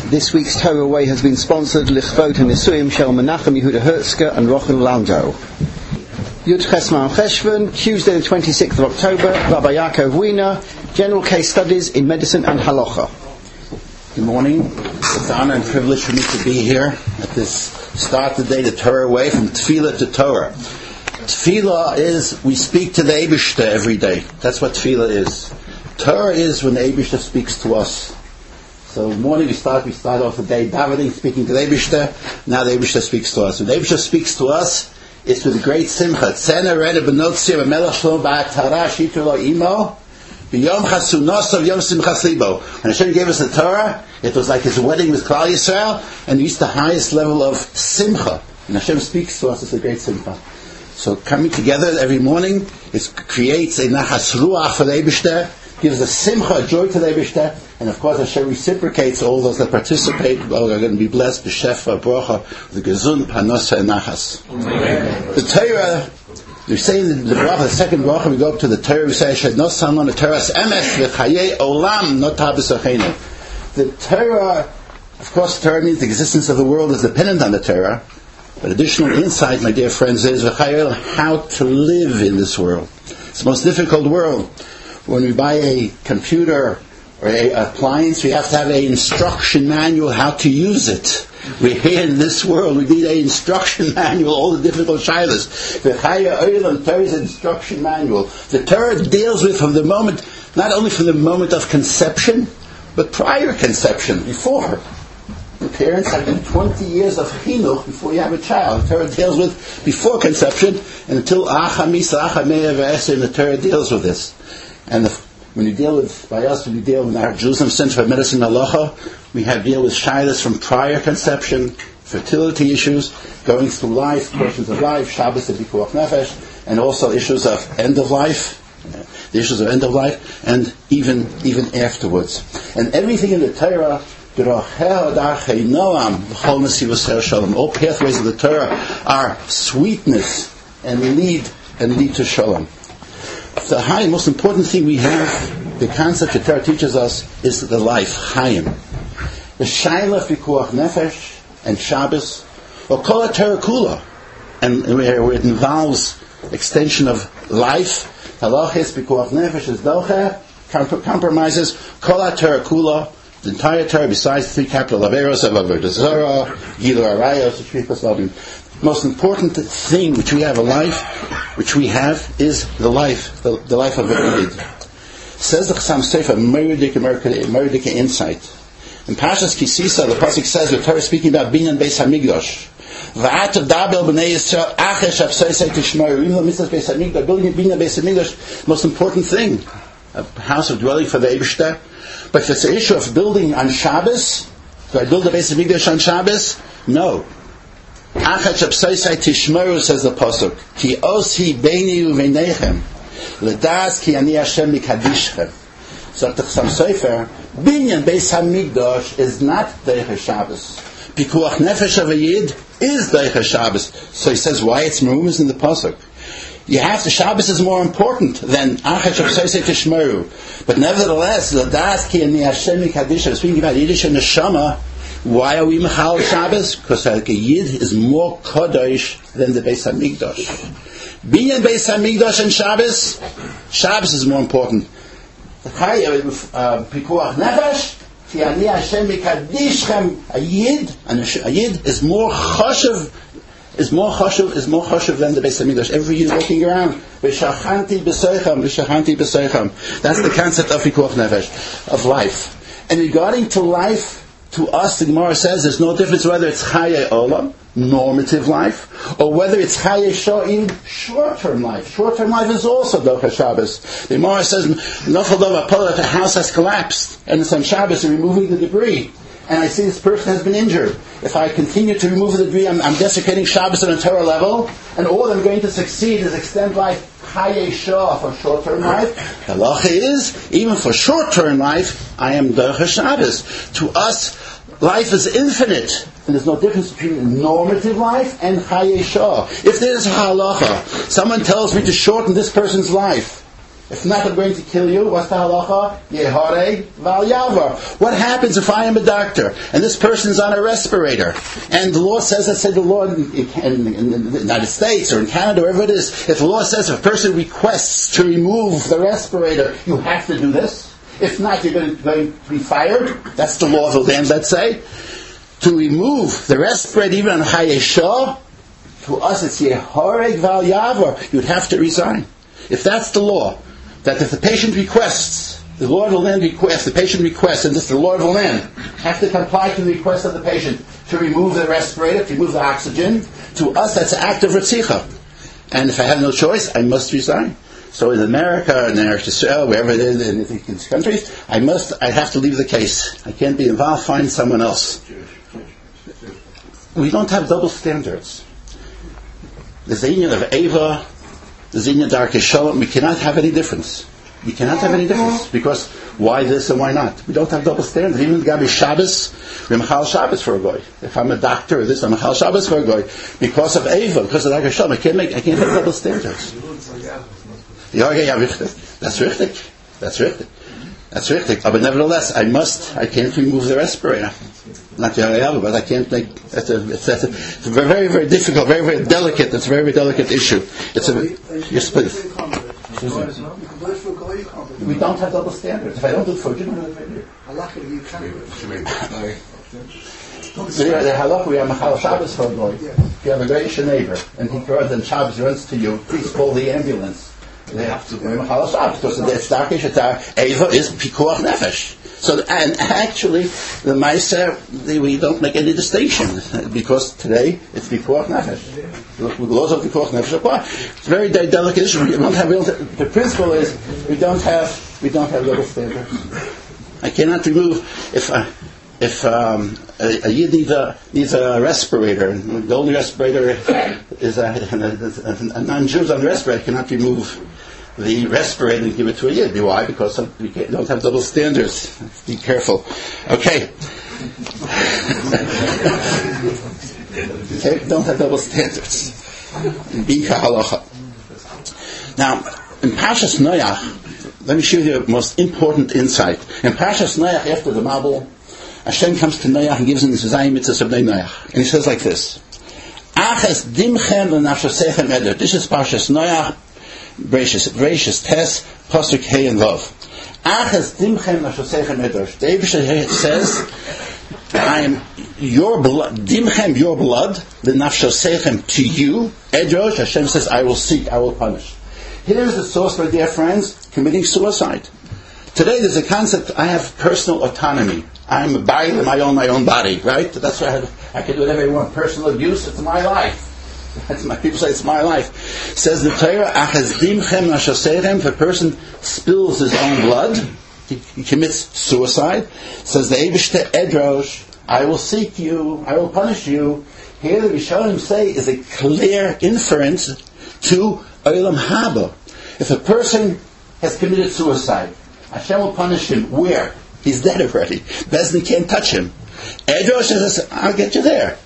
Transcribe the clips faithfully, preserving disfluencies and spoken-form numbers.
This week's Torah Way has been sponsored Lichvot HaNisuim Shel Menachem Yehuda Herzke and Rochel Landau. Yud Chesman Cheshvan, Tuesday the twenty-sixth of October, Rabbi Yaakov Wiener, General Case Studies in Medicine and Halacha. Good morning. It's an honor and privilege for me to be here at this start of the day, the Torah Way, from Tefillah to Torah. Tefillah is, we speak to the Eibishter every day. That's what Tefillah is. Torah is when the Eibishter speaks to us. So in the morning we start, we start off the day davening, speaking to the Eibishter. Now the Eibishter speaks to us. When the Eibishter speaks to us, it's with great simcha. Tzena reda b'notzir v'melech shlo ba'atara shitru lo imo b'yom chasunosov yom simchas libo. When Hashem gave us the Torah, it was like His wedding with Klal Yisrael, and reached the highest level of simcha. And Hashem speaks to us, it's a great simcha. So coming together every morning, it creates a nachas ruach for the Eibishter, gives a simcha, a joy to the Eibishter, and of course Hashem reciprocates all those that participate. Well, are going to be blessed, b'shefa, brocha, with gezun, panosa, and nachas. The Torah, we say in the bracha, the second bracha, we go up to the Torah, we say, Shed no sanon, the Torah's emes, v'chayei olam, not habisachenu. The Torah, of course, Torah means the existence of the world is dependent on the Torah, but additional insight, my dear friends, is v'chayei, how to live in this world. It's the most difficult world. When we buy a computer or an appliance, we have to have an instruction manual how to use it. We're here in this world, we need an instruction manual, all the difficult shilas. The Chaya Olam, Torah is an instruction manual. The Torah deals with from the moment, not only from the moment of conception, but prior conception, before. The parents have been twenty years of chinuch before you have a child. The Torah deals with before conception, and until Acha Misa, Acha Me'ah V'Eser, the Torah deals with this. And the, when you deal with, by us, when you deal with our Jerusalem Center for Medicine and Halacha, we have deal with shilas from prior conception, fertility issues, going through life, portions of life, Shabbos and Pikuach Nefesh, and also issues of end of life, the issues of end of life, and even even afterwards. And everything in the Torah, all pathways of the Torah are sweetness and lead and lead to Shalom. The high, most important thing we have, the concept that Torah teaches us, is the life, Chaim. The Shaila Pikuach Nefesh and Shabbos, or Kol HaTorah Kula, and where it involves extension of life, Halachis Pikuach Nefesh is Doche, compromises, Kol HaTorah Kula, the entire Torah, besides the three capital Averos of Avodah Zarah, Gilui Arayos, Shvichas Lavim. Most important thing which we have, a life, which we have, is the life, the, the life of a Yid. Says the Chassam Sofer, Meridika insight. In Parshas Kisisa, the pasuk says, the Torah is speaking about Binyan Beis Hamikdash. V'atav dabel b'nei Yisrael achesh avsoisei tishmeru. Even though Mitzvah Beis Hamikdash, building Binyan Beis Hamikdash, most important thing, a house of dwelling for the Eibishter. But if it's an issue of building on Shabbos, do I build a Beis Hamikdash on Shabbos? No. Achat Shabsosai Tishmeru, says the pasuk, Ki osi beini uvenechem, ledas ki ani Hashem mikadishchem. So the Chassam Sofer, Binyan Beis Hamikdash is not Deicha Shabbos. Pikuach Nefesh of a Yid is Deicha Shabbos. So he says, why it's merumas in the pasuk? You have to, Shabbos is more important than Achat Shabsosai Tishmeru. But nevertheless, ledas ki ani Hashem mikadishchem, speaking about Yiddish and Neshama. Why are we Mechal Shabbos? Because a Yid is more Kodesh than the Beis Hamikdash. Binyan Beis Hamikdash and Shabbos, Shabbos is more important. Pikuach Nefesh, Ki ani Hashem mikadishchem, a Yid, a Yid is more Choshev, is more Choshev, is more Choshev than the Beis Hamikdash. Every Yid walking around, V'shachanti b'soicham, V'shachanti b'soicham. That's the concept of Pikuach Nefesh, of life. And regarding to life, to us, the Gemara says there's no difference whether it's Chaye Olam, normative life, or whether it's Chaye Sho'im, short-term life. Short-term life is also Docha Shabbos. The Gemara says, Nofal Dov Apollo, if a house has collapsed, and it's on Shabbos, they're removing the debris, and I see this person has been injured. If I continue to remove the debris, I'm, I'm desecrating Shabbos on a Torah level, and all I'm going to succeed is extend life Chaye Shah for short-term life. Halacha is, even for short-term life, I am Docha Shabbos. To us, life is infinite, and there's no difference between normative life and Chaye Shah. If there's a halacha, someone tells me to shorten this person's life, If not, I'm going to kill you. What's the halacha? Yeharei val yavar. What happens if I am a doctor and this person is on a respirator and the law says, let's say the law in, in, in the United States or in Canada, wherever it is, if the law says if a person requests to remove the respirator, you have to do this. If not, you're going to, going to be fired. That's the law of the land, let's say. To remove the respirator, even on Hayeshah, to us it's Yeharei val yavar. You'd have to resign. If that's the law, that if the patient requests, the law of the land requests, the patient requests, and this the law of the land, have to comply to the request of the patient to remove the respirator, to remove the oxygen, to us that's an act of Retzicha. And if I have no choice, I must resign. So in America, in Eretz Yisrael, wherever it is in these countries, I must, I have to leave the case. I can't be involved, find someone else. We don't have double standards. There's the union of Eva, the Zinyan Darkei Shalom, we cannot have any difference. We cannot have any difference. Because why this and why not? We don't have double standards. Even Gabi Shabbos, we're Machal Shabbos for a goy. If I'm a doctor or this, I'm Machal Shabbos for a goy. Because of Eva, because of Darkei Shalom, I can't make, I can't have double standards. Ja, ja, richtig. That's richtig. That's richtig. That's richtig. But nevertheless, I must, I can't remove the respirator. Not Yarayava, but I can't make, that's a, it's, that's a, it's a very, very difficult, very, very delicate, it's a very, very delicate issue. It's a, yes, please. We don't have double standards. If I don't do it for you, don't do it for you. Halachically, you can do it. So the halach, we have Machal Shabbos for a goy. If you have a Goyish neighbor, and he runs and Shabbos runs to you, please call the ambulance. They have to do Machal Shabbos, because the Tzdarkish Atar Eva is Pikuach Nefesh. So, and actually, the Meiser, we don't make any distinction, because today it's Pikuach Nefesh. The laws of Pikuach Nefesh apply. It's a very delicate issue. We don't have, we don't have, the principle is, we don't have, we don't have double standards. I cannot remove, if I, if um, a, a Yid needs a, needs a respirator, and the only respirator is a, a, a non-Jews on the respirator, cannot remove the respirator and give it to a Yid. Why? Because some, we don't have double standards. Be careful. Okay. Okay, don't have double standards. Bika halacha. Now, in Parshas Noach, let me show you the most important insight. In Parshas Noach, after the Mabul, Hashem comes to Noach and gives him the Zayim Mitzvahs of Noach. And he says like this: Aches dimchem l'nafshosechem eder. This is Parshas Noach, Bereshis, Bereshis Tes, Pasuk Hey and Vav. Aches dimchem l'nafshosechem eder. David says, I am your blood, dimchem, your blood, l'nafshosechem, to you, edrosh. Hashem says, I will seek, I will punish. Here's the source, my dear friends, committing suicide. Today there's a concept, I have personal autonomy. I'm a body, I own my own body, right? That's why I, have, I can do whatever I want. Personal abuse, it's my life. That's my, people say it's my life. Says the Torah, if a person spills his own blood, he, he commits suicide. Says the Eibishter Edrosh, I will seek you, I will punish you. Here the Rishonim say is a clear inference to Olam Haba. If a person has committed suicide, Hashem will punish him. Where? He's dead already. Bezdin can't touch him. Edrosh says, I'll get you there.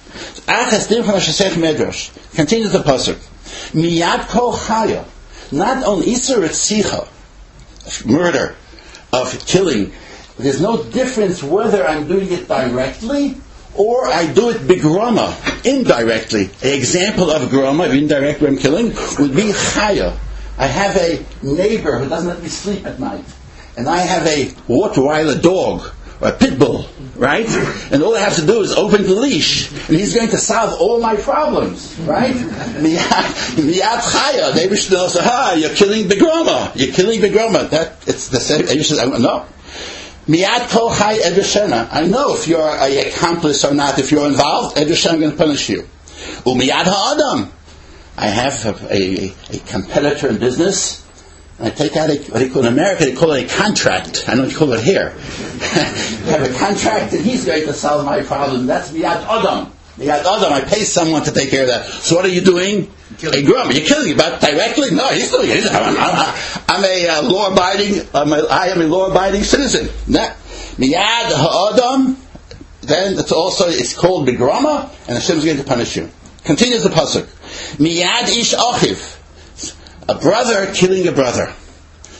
Continue the pasuk. Miyad kol chaya. Not on Isur Etzicha, murder, of killing. There's no difference whether I'm doing it directly or I do it bigrama, indirectly. An example of grama, of indirect where I'm killing, would be chaya. I have a neighbor who doesn't let me sleep at night. And I have a Rottweiler dog, or a pit bull, right? And all I have to do is open the leash, and he's going to solve all my problems, right? Miyad chaya, they wish to know, ha, you're killing Begroma, you're killing Begroma. That, it's the same, no. Miyad kol chay edreshena. I know if you're an accomplice or not, if you're involved, edreshena, I'm going to punish you. Umiyad ha'adam. I have a, a, a competitor in business. I take out a, what they call in America, they call it a contract. I don't call it here. I have a contract and he's going to solve my problem. That's Miyad Adam. Miyad Adam, I pay someone to take care of that. So what are you doing? A grummer. You're killing me, but directly? No, he's doing it. I'm, I'm, I'm a uh, law-abiding, I'm a, I am a law-abiding citizen. Miyad Ha'adam, then it's also, it's called Begrama, and Hashem is going to punish you. Continues the pasuk. Miyad Ish Achiv. A brother killing a brother.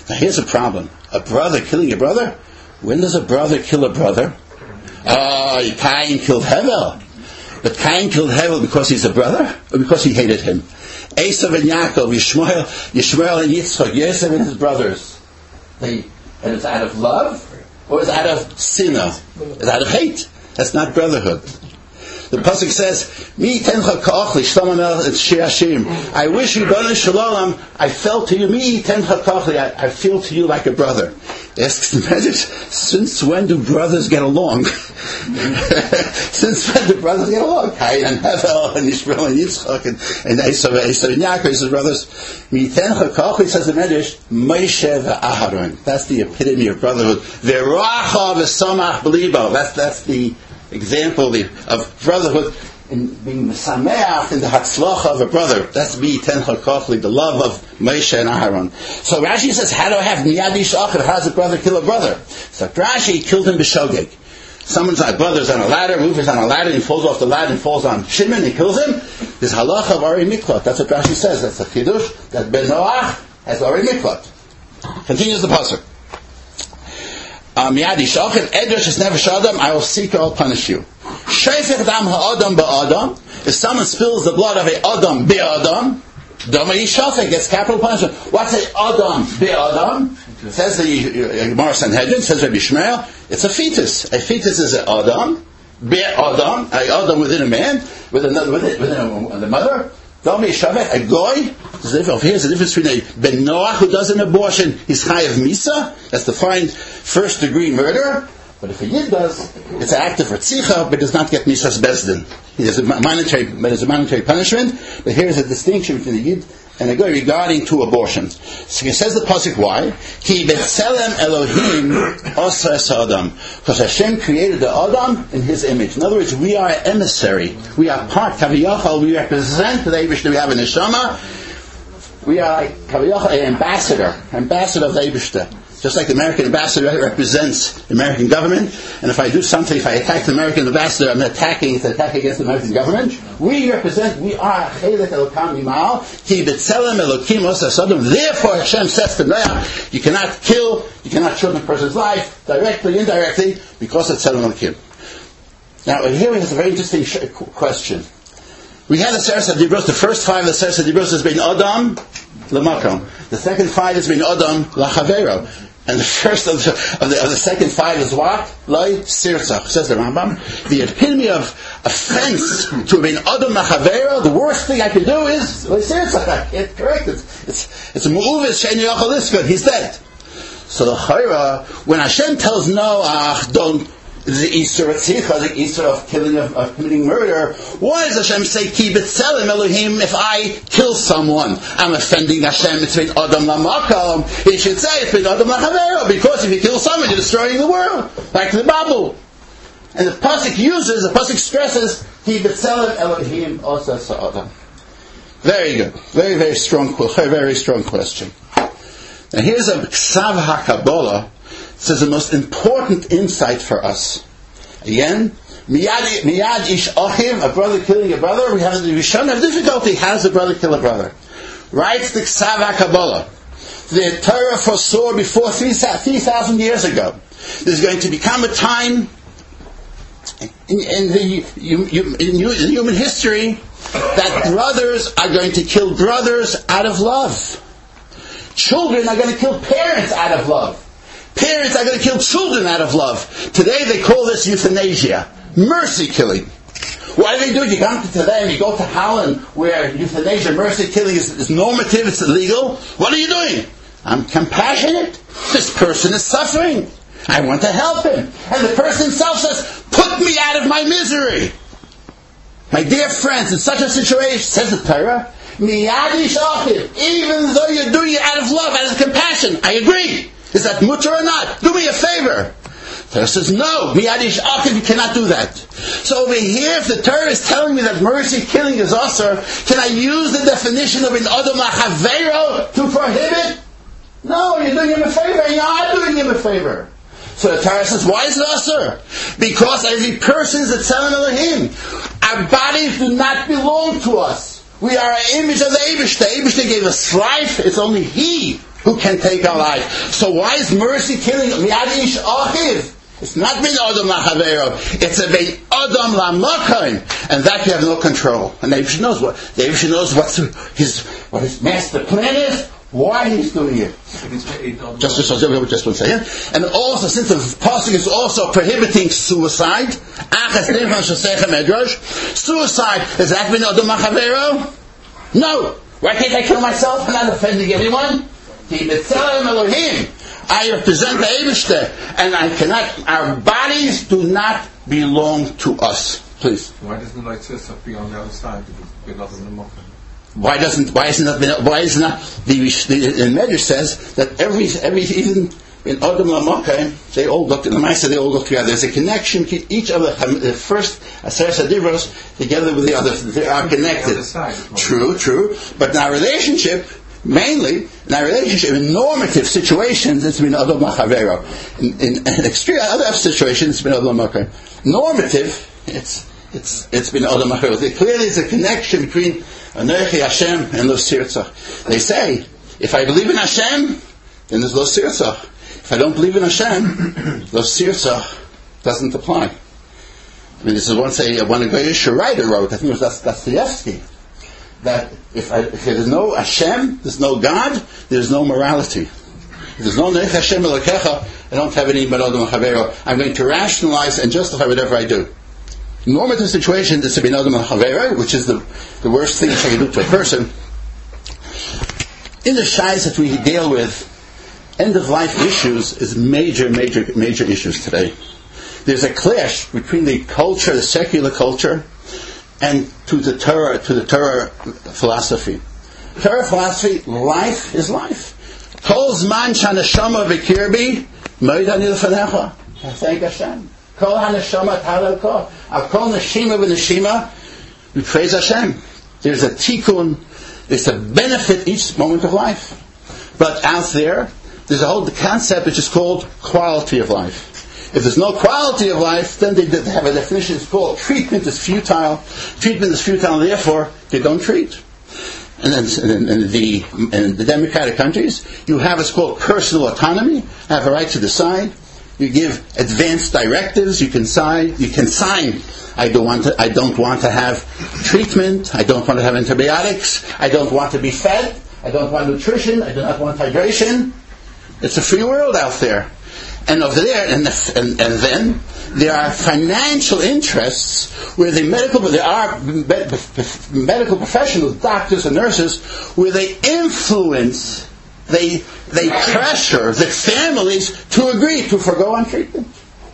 Now here's a problem. A brother killing a brother? When does a brother kill a brother? Oh, Cain killed Hevel. But Cain killed Hevel because he's a brother? Or because he hated him? Esav and Yaakov, Yishmael, Yishmael and Yitzchak, Yosef and his brothers. They, and it's out of love? Or is it out of sinah? It's out of hate? That's not brotherhood. The pasuk says, "Mi tencha ka'achli Shlomo Melech Shir Hashirim." I wish you, Ribono Shel Olam, I felt to you. Mi tencha ka'achli. I, I feel to you like a brother. Asks the Medrash, since when do brothers get along? Since when do brothers get along? Cain and Hevel and Yishmael and Yitzchak and, and Esav Esav and Yaakov, his brothers. Mi tencha ka'achli, says the Medrash, Moshe ve'Aharon. That's the epitome of brotherhood. Ve'racha v'samach b'libo. That's that's the example of brotherhood in being the sameach in the hatzlacha of a brother. That's me tencha kofli, the love of Moshe and Aharon. So Rashi says, how do I have miyad ish acher? How does a brother kill a brother? So Rashi killed him b'shogeg. Someone's like brother's on a ladder, Reuven's on a ladder, and he falls off the ladder and falls on Shimon, he kills him. There's halacha of Ari Miklot. That's what Rashi says. That's the chiddush that Ben Noach has Ari Miklot. Continues the pasuk. Miyad ish acher, edrosh es nefesh adam, I will seek you, I'll punish you. Sheifech dam ha'adam ba'adam. If someone spills the blood of a adam bi'adam, dama yishafek gets capital punishment. What's a adam bi'adam? Says the Gemara Sanhedrin, says Rabbi Shmuel, it's a fetus. A fetus is an adam bi'adam, a adam within a man, with another within, within a, the mother. Dama yishafek, a goy. Here's the difference between a Ben Noach who does an abortion, he's chayav misa. That's defined first degree murder. But if a Yid does, it's an act of Ratzicha, but does not get Misas Bezdin. There's a monetary, there's a monetary punishment, but here's a distinction between the Yid and a Goy regarding two abortions. So he says the pasuk why? Ki betzelem Elohim osa es Adam. Because Hashem created the Adam in His image. In other words, we are an emissary. We are part, Kaviyachal, we represent the Eibush that we have in Neshama. We are like Kaviyachal, an ambassador, ambassador of the Eibush. Just like the American ambassador represents the American government, and if I do something, if I attack the American ambassador, I'm attacking, it's an attack against the American government. We represent, we are Chelek Elokam Yimal, Ki B'Tzelem Elokim Osa Sodom. Therefore Hashem says to Noach, you cannot kill, you cannot shorten a person's life, directly, indirectly, because of Tzelem Elokim. Now, here we have a very interesting sh- question. We had the Seres HaDibros, the first five of the Seres HaDibros has been Adam L'Makom. The second five has been Adam L'Chavero. And the first of the, of the, of the second five is what? Loi Sirtzach. Says the Rambam. The epitome of offense to have been Adam L'Chavero, the worst thing I can do is Loi Sirtzach. I can't correct it. It's, it's a Mu'uvis Shein Yochel Liskud. He's dead. So the Chayra, when Hashem tells Noach, don't, the Easter Ratzicha, the Easter of killing, of, of committing murder. Why does Hashem say, Ki B'Tzelem Elohim, if I kill someone, I'm offending Hashem, it's been Adam L'Makom. He should say, it's been Adam L'Chavero, because if you kill someone, you're destroying the world, like the Bible. And the pasuk uses, the pasuk stresses, Ki B'Tzelem Elohim, Osa Sa'adam. Very good. Very, very strong, very, very strong question. Now here's a Ksav HaKabbalah. This is the most important insight for us. Again, miyad, miyad ish achim, a brother killing a brother. We have we shouldn't have difficulty. How does a brother kill a brother? Writes the Ksav HaKabbalah. The Torah foresaw before three thousand years ago. There's going to become a time in, in, the, in human history that brothers are going to kill brothers out of love. Children are going to kill parents out of love. Parents are going to kill children out of love. Today they call this euthanasia. Mercy killing. Why do they do it? You come to today and you go to Holland where euthanasia, mercy killing is, is normative, it's illegal. What are you doing? I'm compassionate. This person is suffering. I want to help him. And the person himself says, put me out of my misery. My dear friends, in such a situation, says the Torah, even though you're doing it out of love, out of compassion, I agree. Is that mutter or not? Do me a favor. Torah says, no, miyadish achiv, you cannot do that. So over here, if the Torah is telling me that mercy killing is asur, can I use the definition of an adam l'chavero to prohibit? No, you're doing him a favor, and you're doing him a favor. So the Torah says, why is it asur? Because every person is a tzelem Elohim. Our bodies do not belong to us. We are an image of the Eibush. The Eibush gave us life. It's only He who can take our life. So why is mercy killing Miyad Ish Achiv? It's not Ben Adam LaChavero. It's a Ben Adam LaMakom, and that you have no control. And David knows what David knows what his what his master plan is. Why he's doing it. Just just just one second. And also, since the pasuk is also prohibiting suicide, suicide is that Ben Adam LaChavero? No. Why can't I kill myself? I'm not offending anyone. I represent the Eibishter, and I cannot. Our bodies do not belong to us. Please. Why doesn't the light stuff be on the other side? Why doesn't? Why isn't that? Why isn't that? The, the, the Medrash says that every every even in Adam Lamokai, they all look. In the Ma'aser, they all look together. There's a connection. Each of the, the first Aseret Adivros together with the other, they are connected. The side, true, true. But in our relationship. Mainly, in our relationship, in normative situations, it's been Adam LaChavero. In, in, in extreme other situations, it's been Adam LaMakom. Normative, it's it's it's been Adam LaChavero. Clearly, there's a connection between Anochi Hashem and Lo Sirtzach. They say, if I believe in Hashem, then there's Lo Sirtzach. If I don't believe in Hashem, Lo Sirtzach doesn't apply. I mean, this is once a one a Goyish writer wrote. I think it was Dostoevsky. That if, I, if there's no Hashem, there's no God, there's no morality. If there's no Nech Hashem Elokecha, I don't have any Ben Adam LaChavero. I'm going to rationalize and justify whatever I do. Normative situation is to be Ben Adam LaChavero, which is the, the worst thing I can do to a person. In the shais that we deal with, end of life issues is major, major, major issues today. There's a clash between the culture, the secular culture, and to the Torah, to the Torah philosophy. Torah philosophy, life is life. Kol zman shaneshama v'kirbi, moed ani lefanecha. Thank Hashem. Kol haneshama ta'alel kol. Av kol neshima v'neshima, we praise Hashem. There's a tikkun, there's a benefit each moment of life. But out there, there's a whole concept which is called quality of life. If there's no quality of life, then they have a definition. It's called treatment is futile. Treatment is futile, and therefore they don't treat. And then in, in, the, in the democratic countries, you have what's called personal autonomy. Have a right to decide. You give advanced directives. You can sign. You can sign. I don't want to. I don't want to have treatment. I don't want to have antibiotics. I don't want to be fed. I don't want nutrition. I do not want hydration. It's a free world out there. And over there, and, the, and, and then there are financial interests where the medical, there are medical professionals, doctors and nurses, where they influence, they they pressure the families to agree to forgo on treatment.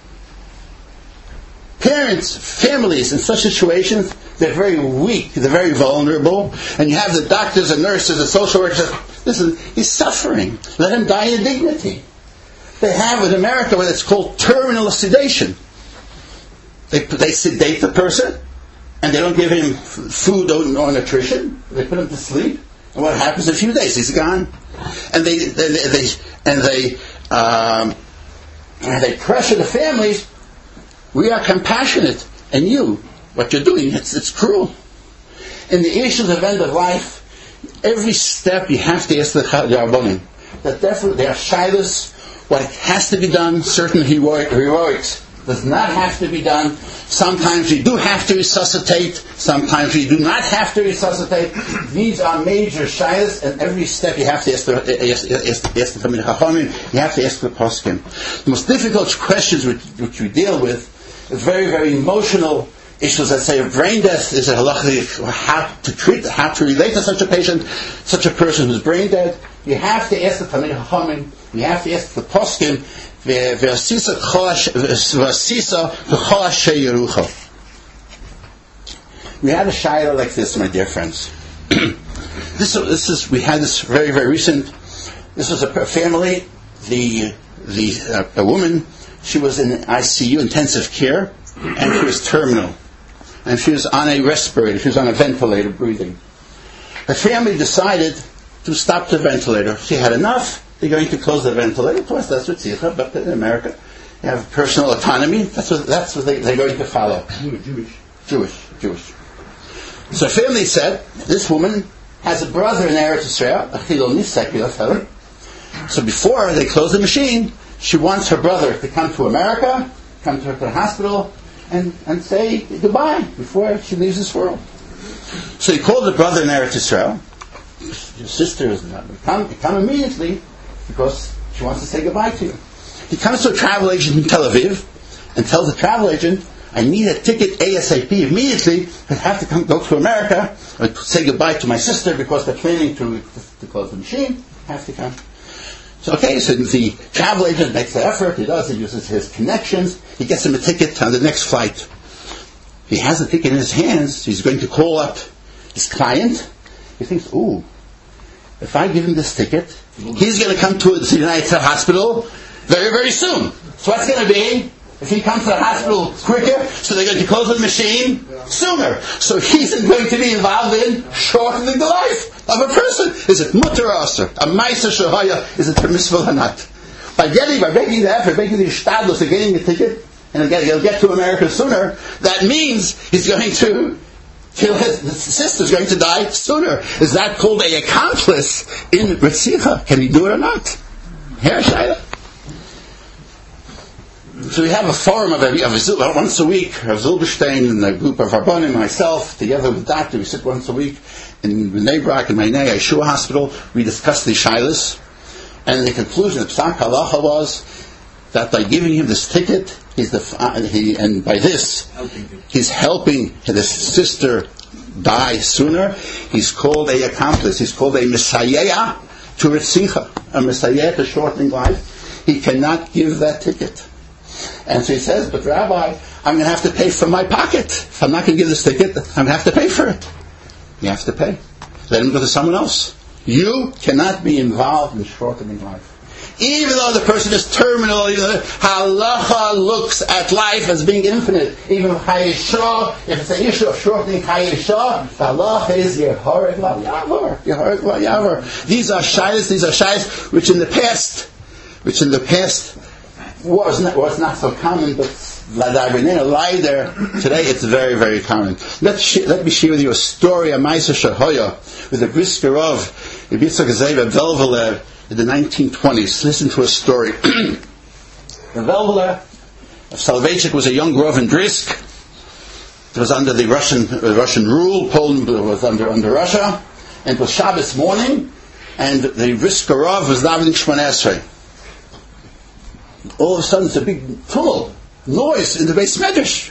Parents, families in such situations, they're very weak, they're very vulnerable, and you have the doctors and nurses and social workers. Listen, he's suffering. Let him die in dignity. They have in America what it's called terminal sedation. They, they sedate the person, and they don't give him food or nutrition. They put him to sleep, and what happens in a few days? He's gone. And they, they, they, they and they, um, and they pressure the families. We are compassionate, and you, what you're doing, it's, it's cruel. In the issues of end of life, every step you have to ask the Rabbanim. That definitely they are shilas. What has to be done, certain heroic, heroics, does not have to be done. Sometimes we do have to resuscitate. Sometimes we do not have to resuscitate. These are major shilas, and every step you have to ask the ask, ask, ask the Talmidei Chachamim. You have to ask the poskim. The most difficult questions which, which we deal with is very, very emotional issues. Let's say a brain death is a halachic, how to treat, how to relate to such a patient, such a person who's brain dead. You have to ask the Talmidei Chachamim. You have to ask the poskim. V'asisa v'chol asher yerucha. We had a shayla like this, my dear friends. this, this is we had this very, very recent. This was a family. The the uh, a woman. She was in I C U, intensive care, and she was terminal, and she was on a respirator. She was on a ventilator, breathing. Her family decided to stop the ventilator. She had enough. They're going to close the ventilator. Of course, that's what tzricha, but in America, you have personal autonomy. That's what that's what they, they're going to follow. Jewish, Jewish, Jewish. So her family said, this woman has a brother in Eretz Yisrael, a Chiloni, secular fellow, So before they close the machine, she wants her brother to come to America, come to her to the hospital, and, and say goodbye before she leaves this world. So he called the brother in Eretz Yisrael. Your sister is not come, come immediately because she wants to say goodbye to you. He comes to a travel agent in Tel Aviv and tells the travel agent, I need a ticket ASAP immediately. I have to come go to America and say goodbye to my sister because they're planning to, to, to close the machine. I have to come. So okay, so the travel agent makes the effort, he does, he uses his connections, he gets him a ticket on the next flight. He has the ticket in his hands, he's going to call up his client. He thinks, ooh, if I give him this ticket, he's going to come to the United States Hospital very, very soon. So what's going to be? If he comes to the hospital quicker, so they're going to close the machine sooner. So he's going to be involved in shortening the life of a person. Is it mutter or aser? A ma'aser shehaya, is it permissible or not? By getting, by making the effort, making the shtadlus of getting the ticket, and he'll get, he'll get to America sooner, that means he's going to kill his, his sister's going to die sooner. Is that called a accomplice in Ritzicha? Can he do it or not? Here, Shaila. So we have a forum of, a, of a, once a week, Rav Zilberstein and a group of Rabbanim and myself, together with the doctor, we sit once a week in Bnei Brak and Mainei Yeshua Hospital. We discuss the shilas, and the conclusion of Psak Halacha was that by giving him this ticket, he's the uh, he, and by this he's helping his sister die sooner. He's called a accomplice. He's called a messiah to Ritzicha, a messiah to shortening life. He cannot give that ticket. And so he says, but Rabbi, I'm going to have to pay from my pocket. If I'm not going to give this ticket, I'm going to have to pay for it. You have to pay. Let him go to someone else. You cannot be involved in shortening life. Even though the person is terminal, even though halacha looks at life as being infinite. Even if hayishah, if it's an issue of shortening hayishah, halacha is yehored v'yavar. Yehored v'yavar. These are shayas, these are shayas which in the past, which in the past, was not, was not so common, but later, today it's very, very common. Let, sh- let me share with you a story, a Ma'aser Shehoya, with a brisker of Yitzchak Zeva Velveler in the nineteen twenties. Listen to a story. The Velveler of Soloveitchik was a young Rav in Brisk. It was under the Russian uh, Russian rule. Poland was under under Russia. And it was Shabbos morning, and the brisker Rav was davening Shmoneh Esrei. All of a sudden, it's a big tumult, noise in the Beis Medrash.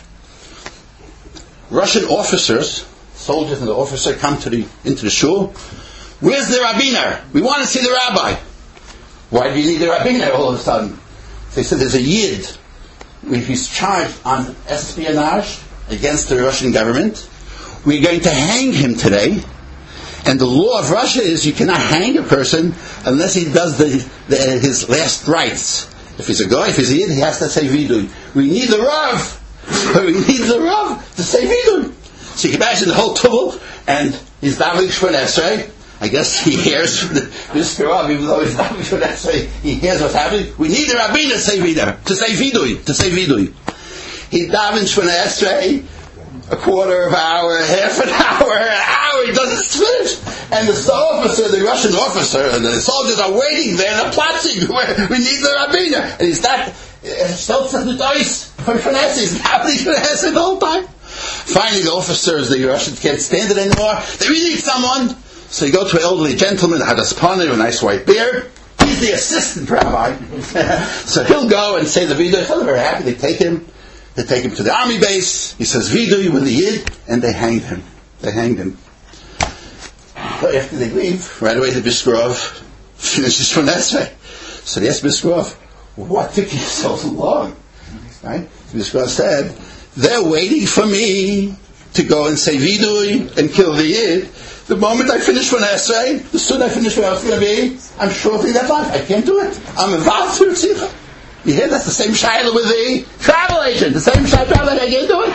Russian officers, soldiers and the officer, come to the into the shul. Where's the rabbiner? We want to see the rabbi. Why do you need the rabbiner all of a sudden? They said there's a yid. He's charged on espionage against the Russian government. We're going to hang him today. And the law of Russia is you cannot hang a person unless he does the, the, his last rites. If he's a guy, if he's a yid, he has to say vidui. We need the Rav. We need the Rav to say vidui. So you can imagine the whole tumult, and he's davening Shmoneh Esrei. I guess he hears this Rav, even though he's davening Shmoneh Esrei, he hears what's happening. We need the Rabbi to say vidui, to say vidui, to say vidui. He davens Shmoneh Esrei a quarter of an hour, half an hour, an hour, he doesn't finish. And the officer, the Russian officer, and the soldiers are waiting there, they're plotting, we need the rabbiner. And he's not, Stelz with ice, from Shmoneh Esrei, he's davening Shmoneh Esrei the whole time. Finally, the officers, the Russians can't stand it anymore. They really need someone. So you go to an elderly gentleman, had a spana with a nice white beard. He's the assistant rabbi. So he'll go and say the vidui. They're very happy. They take him. They take him to the army base. He says vidui with the yid, and they hanged him. They hanged him. So after they leave, right away the Biskrov finishes from that way. So they asked Biskrov, what took you so long? Right? Biskrov said, they're waiting for me to go and say vidui and kill the yid. The moment I finish Shmoneh Esrei, the sooner I finish what I was going to be, I'm shortening that life. I can't do it. I'm involved through tzitcha. You hear? That's the same shayla with the travel agent. The same shayla travel agent. I can't do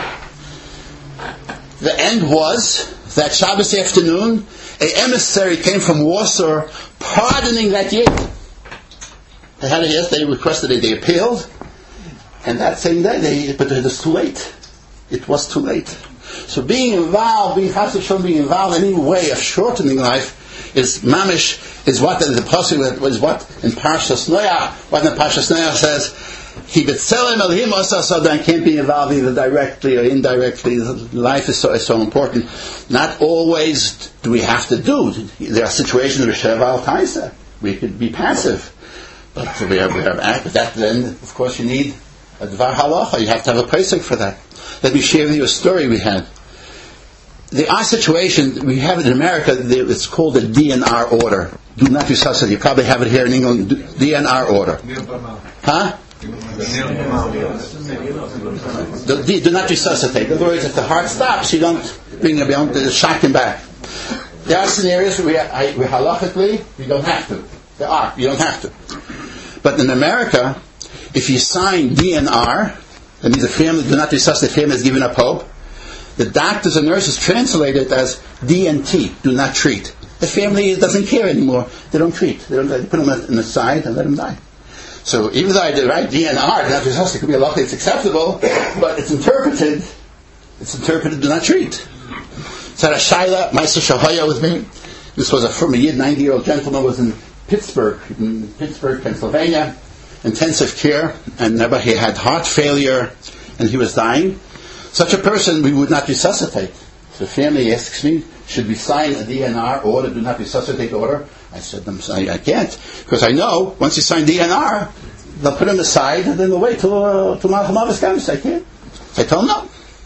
it. The end was that Shabbos afternoon, an emissary came from Warsaw, pardoning that yid. They had it. Yes, they requested it. They appealed, and that same day, they but it was too late. It was too late. So being involved, being chas v'shalom, being involved in any way of shortening life is mamish, is what the, the pasuk was what in Parshas Noach, what in Parshas Noach says, he betzelem el him also, so that can't be involved either directly or indirectly. Life is so, is so important. Not always do we have to do. There are situations where sheval taisa, we could be passive. But we have, we have act. But that then, of course, you need a dvar halacha. You have to have a pasuk for that. Let me share with you a story we had. The our situation we have it in America. It's called the D N R order. Do not resuscitate. You probably have it here in England. D N R order. Huh? Do, do not resuscitate. In other words, if the heart stops, you don't bring him, you don't shock him back. There are scenarios where we, I, we halachically we don't have to. There are. You don't have to. But in America, if you sign D N R, that means the family do not resuscitate. The family is given up hope. The doctors and nurses translate it as D N T, do not treat. The family doesn't care anymore. They don't treat. They, don't, they put them in the side and let them die. So even though I did write D N R, do not resuscitate, it could be a lucky, it's acceptable, but it's interpreted. It's interpreted do not treat. So Shaila, Meister Shahaya with me. This was a from a ninety-year-old gentleman was in Pittsburgh, in Pittsburgh, Pennsylvania, intensive care, and never he had heart failure, and he was dying. Such a person we would not resuscitate. So the family asks me, should we sign a D N R order, do not resuscitate order? I said, I, I can't, because I know once you sign D N R, they'll put him aside and then they'll wait till uh, till Malchamavis comes. I can't. So I told him no.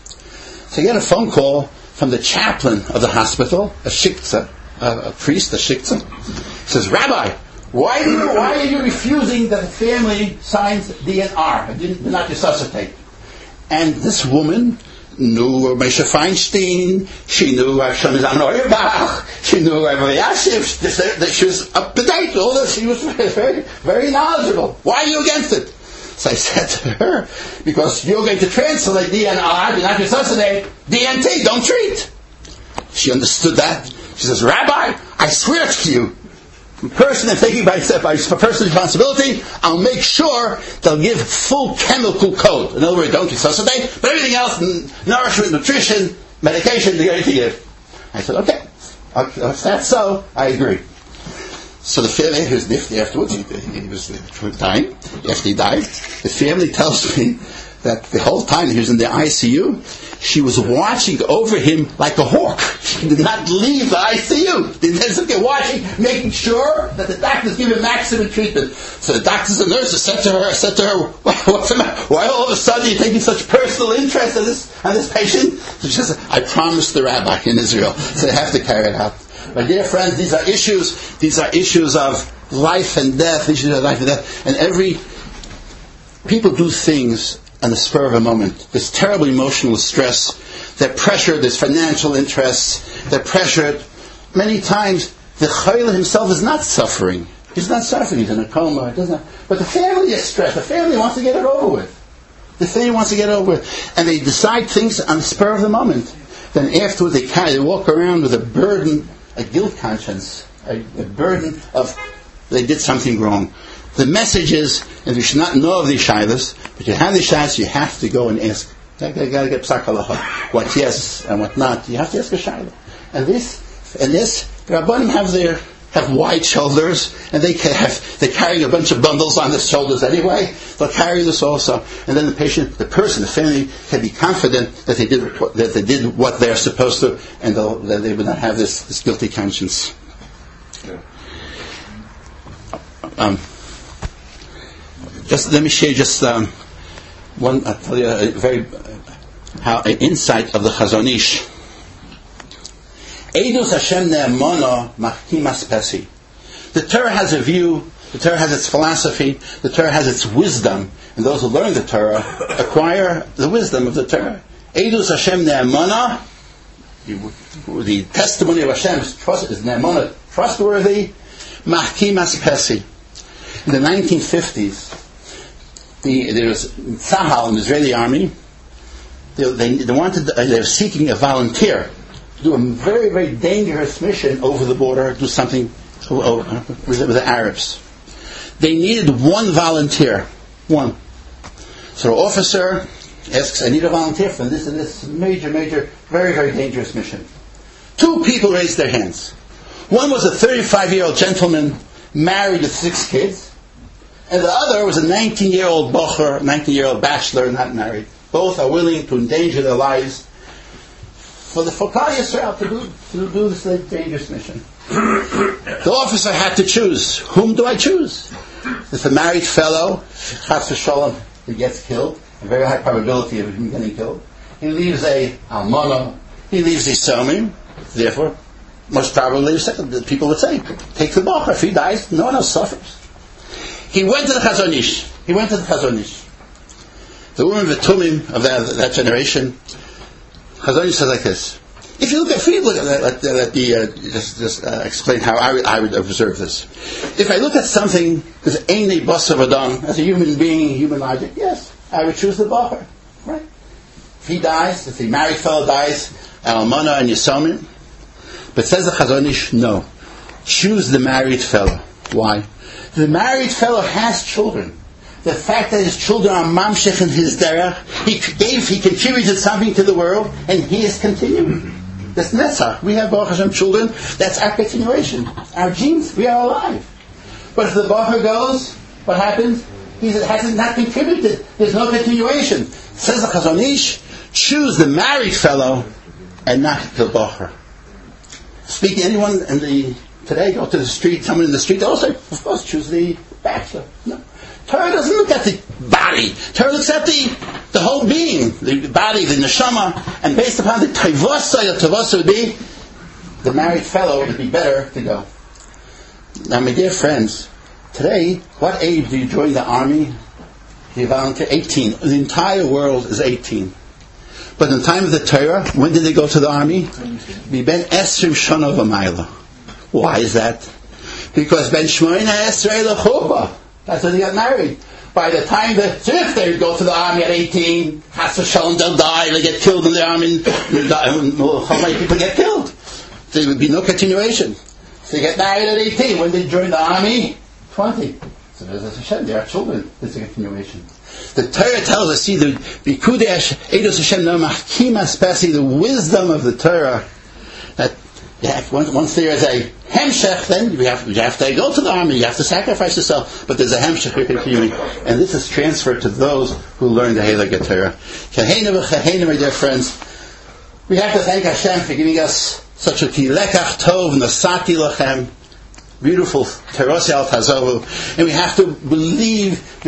So I get a phone call from the chaplain of the hospital, a shiktzah, a, a priest, a shiktzah. He says, Rabbi, why do you, why are you refusing that the family signs D N R? I didn't, do not resuscitate. And this woman knew Moshe Feinstein, she knew Shlomo Zalman Auerbach, she knew Rabbi Yashiv, she was up to date, all this, she was very, very knowledgeable. Why are you against it? So I said to her, because you're going to translate D N R, do not resuscitate, D N T, don't treat. She understood that. She says, Rabbi, I swear to you, person and taking by, by personal responsibility, I'll make sure they'll give full chemical code. In other words, don't resuscitate, but everything else, nourishment, nutrition, medication, they're going to give. I said, okay, if that's so, I agree. So the family, who's nifty afterwards, he, he was dying, after he died, the family tells me that the whole time he was in the I C U, she was watching over him like a hawk. She did not leave the I C U. They just watching, making sure that the doctors give him maximum treatment. So the doctors and nurses said to her, said to her, what's the matter? Why all of a sudden are you taking such personal interest in this, in this patient? So she says, I promised the rabbi in Israel, so they have to carry it out. My dear friends, these are issues, these are issues of life and death, issues of life and death. And every, people do things on the spur of a moment. There's terrible emotional stress. They're pressured. There's financial interests. They're pressured. Many times, the chayil himself is not suffering. He's not suffering. He's in a coma. It doesn't. But the family is stressed. The family wants to get it over with. The family wants to get it over with, and they decide things on the spur of the moment. Then afterwards, they carry, they walk around with a burden, a guilt conscience, a, a burden of they did something wrong. The message is, and you should not know of these shilas, but you have these shilas, you have to go and ask. You got to get psak halacha. What yes and what not. You have to ask a shilah. And this, and this, the Rabbanim have their have wide shoulders, and they have they're carrying a bunch of bundles on their shoulders anyway. They'll carry this also, and then the patient, the person, the family can be confident that they did that they did what they're supposed to, and that they will not have this, this guilty conscience. Um, Just let me share just um, one. I'll tell you a very how an insight of the Chazon Ish. Eidus Hashem ne'emona machkimas pesi. The Torah has a view. The Torah has its philosophy. The Torah has its wisdom, and those who learn the Torah acquire the wisdom of the Torah. Eidus Hashem ne'emona. The testimony of Hashem is, trust, is ne'emona, trustworthy. Machkimas pesi. In the nineteen fifties. The, there was Tzahal, an Israeli army. They, they, they wanted. They were seeking a volunteer to do a very, very dangerous mission over the border. Do something with, with the Arabs. They needed one volunteer. One. So the officer asks, "I need a volunteer for this and this major, major, very, very dangerous mission." Two people raised their hands. One was a thirty-five-year-old gentleman married with six kids, and the other was a nineteen-year-old bocher, nineteen-year-old bachelor, not married. Both are willing to endanger their lives for the Fokal Yisrael to do, to do this dangerous mission. The officer had to choose. Whom do I choose? If a married fellow, chas v'sholom, he gets killed, a very high probability of him getting killed. He leaves a almana, he leaves a somim, therefore, most probably the people would say, take the bocher. If he dies, no one else suffers. He went to the Chazon Ish. He went to the Chazon Ish. The woman V'tumim of that, that generation, Chazon Ish says like this. If you look at, if you look at, let, let me uh, just, just uh, explain how I would, I would observe this. If I look at something as Einei Basar V'Dam, as a human being, human logic, yes, I would choose the bocher, right? If he dies, if the married fellow dies, almana and yisomim. But says the Chazon Ish, no, choose the married fellow. Why? The married fellow has children. The fact that his children are mamshech in his derech, he gave, he contributed something to the world, and he is continuing. That's netzach. We have Baruch Hashem children. That's our continuation. Our genes. We are alive. But if the bocher goes, what happens? He has not contributed. There's no continuation. Says the Chazon Ish, choose the married fellow and not the bocher. Speak to anyone in the today, go to the street, someone in the street, also, of course, choose the bachelor. No. Torah doesn't look at the body. Torah looks at the the whole being, the body, the neshama, and based upon the tavasa, the tavasa would be the married fellow would be better to go. Now, my dear friends, today, what age do you join the army? Do you volunteer? eighteen. The entire world is eighteen. But in the time of the Torah, when did they go to the army? Ben Esrim Shana V'Mayla. Why is that? Because Ben Shmoyna Esrei L'Chuppah. That's when they got married. By the time that so if they would go to the army at eighteen, Chas v'Shalom, they'll die, they'll get killed in the army, and how many people get killed? There would be no continuation. So they get married at eighteen. When they join the army, twenty. So there's a Hashem, they are children. There's a continuation. The Torah tells us, see, the Bikudesh, Eidos Hashem, no Machkima, especially the wisdom of the Torah, that yeah, once, once there is a hemshech, then you have, you have to go to the army, you have to sacrifice yourself, but there's a hemshech you're continuing. And this is transferred to those who learn the Heilige Torah. Kahena v'chahena, my dear friends, we have to thank Hashem for giving us such a kilekach tov nasati lachem, beautiful teros al tazovu, and we have to believe the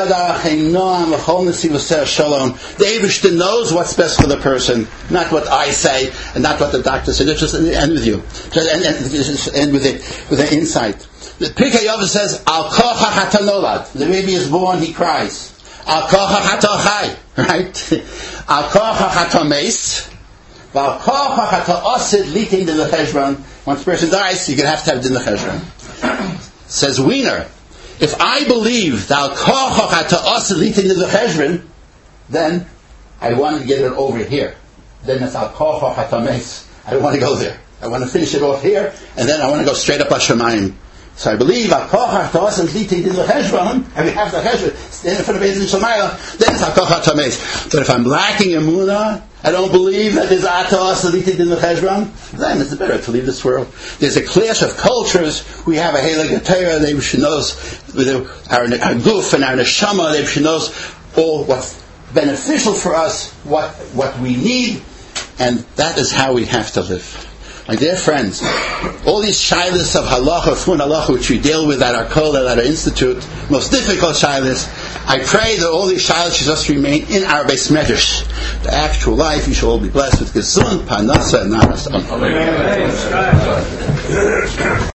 Eibishter knows what's best for the person, not what I say and not what the doctor said. Just end with you, just end, end, just end with it with an insight. The Pirkei Avos says, "Al kocha hatanolad." The baby is born, he cries. Al kocha hatochai, right? Al kocha hatomeis. Al kocha hataosid litin de lecheshron. Once a person dies, you're going to have to have din lecheshron. Says Wiener, if I believe that al kocha hataosid litin de lecheshron, then I want to get it over here. Then it's al kocha hatameis. I don't want to go there. I want to finish it off here, and then I want to go straight up Hashemayim. So I believe al kocha hataosid litin de lecheshron, and we have the cheshron, stand in front of Beis Din Shamayla, then it's al kocha hatameis. But if I'm lacking emunah, I don't believe that there's atos elited in the cheshron, then it's better to leave this world. There's a clash of cultures. We have a Heilige Torah, they should know our, our guf and our neshama, they should know all what's beneficial for us, what what we need, and that is how we have to live. My dear friends, all these shilas of halacha, fun halacha, which we deal with at our kol, at our institute, most difficult shilas, I pray that all these shilas should just remain in our Beis Medrash. The actual life, you shall all be blessed with gesund, parnasa, and naras.